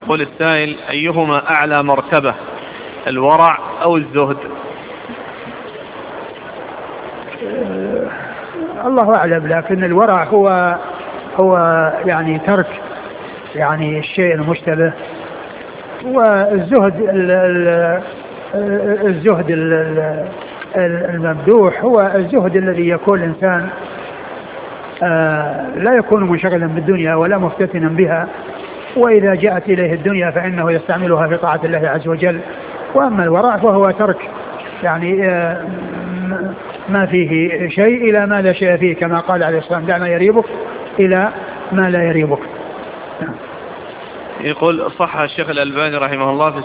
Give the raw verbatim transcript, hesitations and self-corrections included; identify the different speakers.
Speaker 1: قل السائل: أيهما أعلى مرتبة، الورع أو الزهد؟
Speaker 2: أه الله أعلم، لكن الورع هو هو يعني ترك يعني الشيء المشتبه، والزهد الزهد الممدوح هو الزهد الذي يكون الإنسان لا يكون منشغلا بالدنيا ولا مفتتنا بها، وإذا جاءت إليه الدنيا فإنه يستعملها في طاعة الله عز وجل. وأما الورع فهو ترك يعني ما فيه شيء إلى ما لا شيء فيه، كما قال عليه الصلاة والسلام: دع ما يريبك إلى ما لا يريبك.
Speaker 1: يقول: صح الشيخ الألباني رحمه الله في